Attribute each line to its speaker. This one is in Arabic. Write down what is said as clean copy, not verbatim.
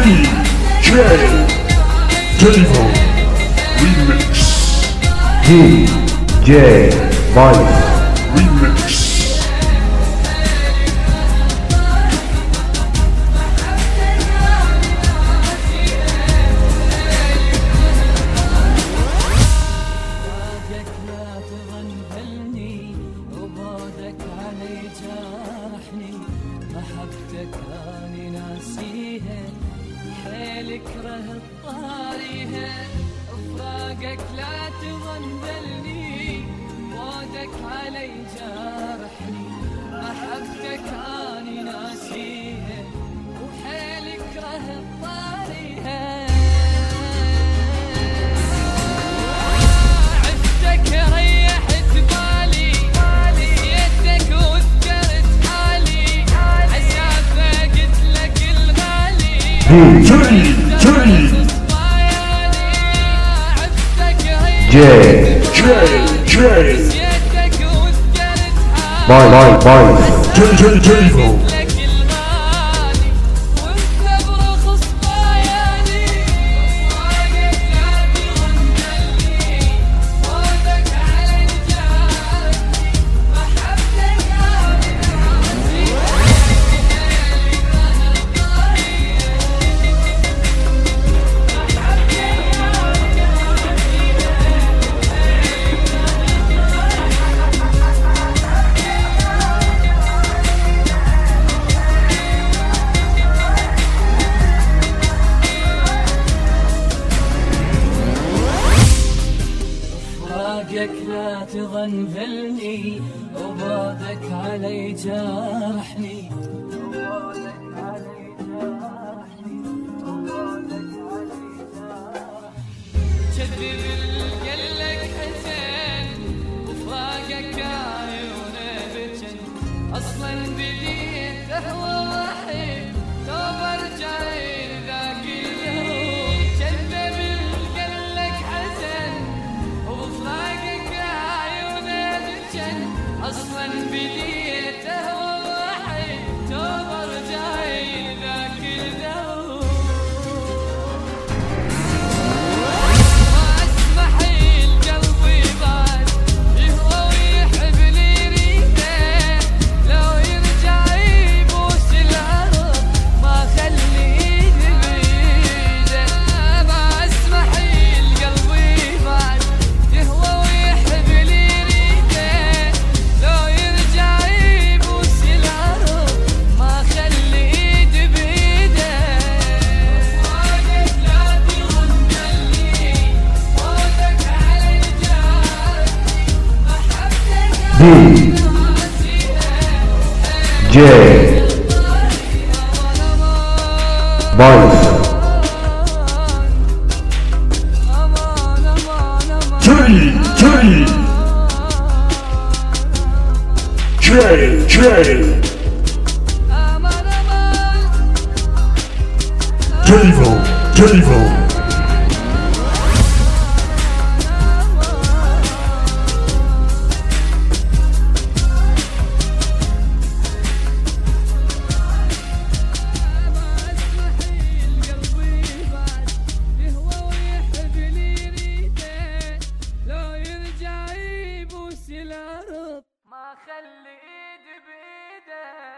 Speaker 1: DJ Devo Remix.
Speaker 2: DJ Vice
Speaker 1: Remix.
Speaker 3: محبتك أني ناسيها، حيل اكره الطاريها، فراقك لا تغنبلني، بعدك علي جارحني، محبتك أني ناسيها، وحيل اكره الطاريها. عشتك ريحت بالي، نسيتك وذكرت حالي، عسافة قلت لك الغالي.
Speaker 2: J
Speaker 1: Devo.
Speaker 3: فراقك لا تغنفلني، وبعدك علي جارحني، كذب القلك حزن، وفراقك عيونه بجن، اصلا بديت اهوى وحيد، توب ارجع ذاك اليوم. كذب القلك حزن، وفراقك عيونه بجن، اصلا بديت اهوى وحيد، توب ارجع ذاك اليوم.
Speaker 2: DJ Vice
Speaker 1: Devo.
Speaker 3: ما خلي ايدي بايده.